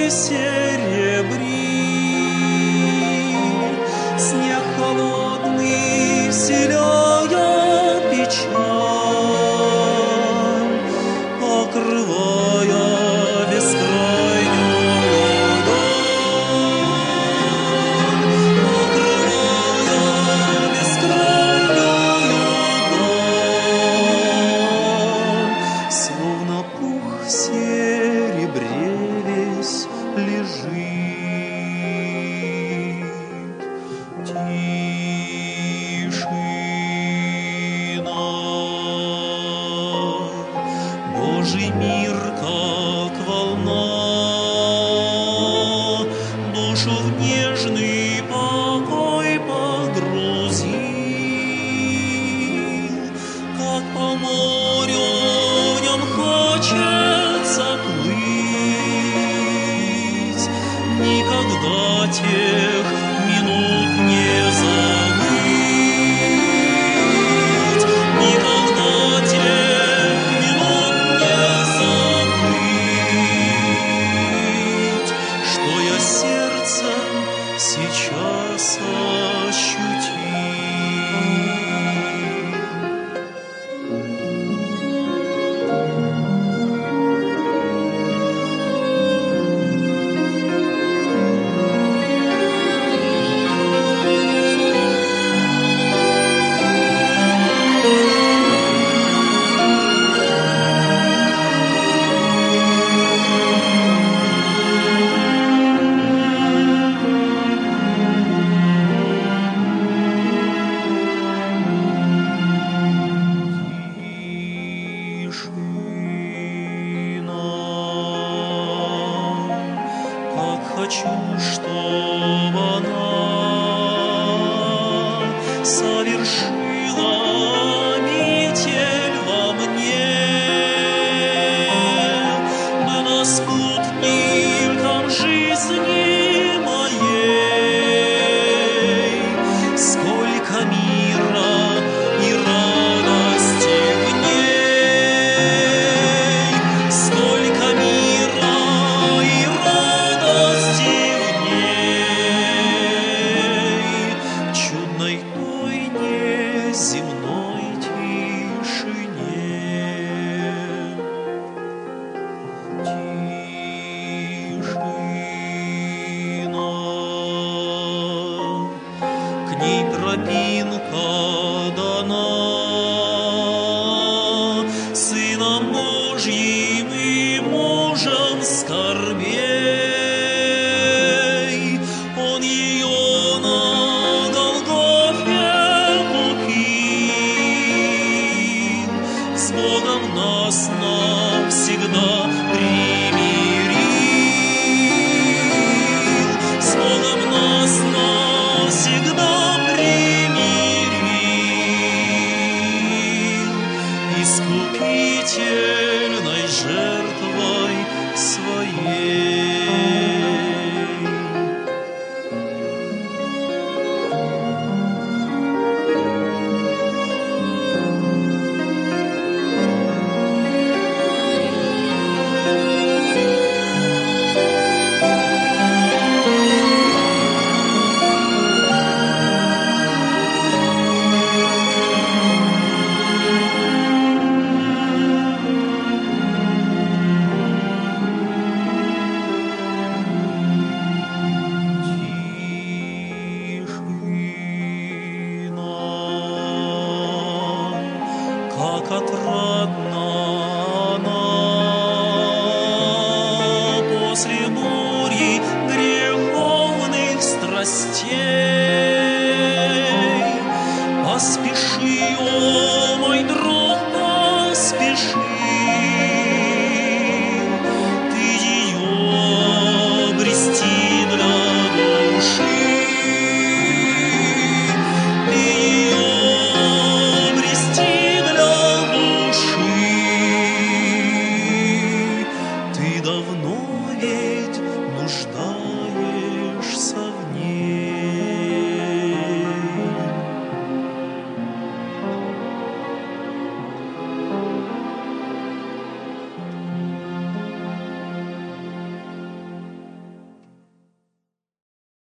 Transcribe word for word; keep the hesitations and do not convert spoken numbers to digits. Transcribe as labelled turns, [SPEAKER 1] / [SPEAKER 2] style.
[SPEAKER 1] серебрит, снег холодный вселяя печаль, покрывая бескрайнюю даль, покрывая бескрайнюю даль, словно пух в серебре весь лежит. Тишина. Божий мир, как волна, душу в нежный покой погрузил, как по морю в нем хочется плыть, никогда тех минут не забыть, никогда тех минут не забыть, что я сердцем сейчас ощутил. Хочу, чтобы она совершила метель во мне, была спутником жизни моей. Сколько мира и радости в ней, сколько мира и радости в ней, чудной той неземной тишине. Тишина. К ней тропинка дана Сыном Божьим и мужем скорбей. Он ее на Голгофе купил, с Богом нас навсегда примирил, с Богом нас навсегда примирил, искупительной жертвой своей. Как отрадна она после бури греховных страстей.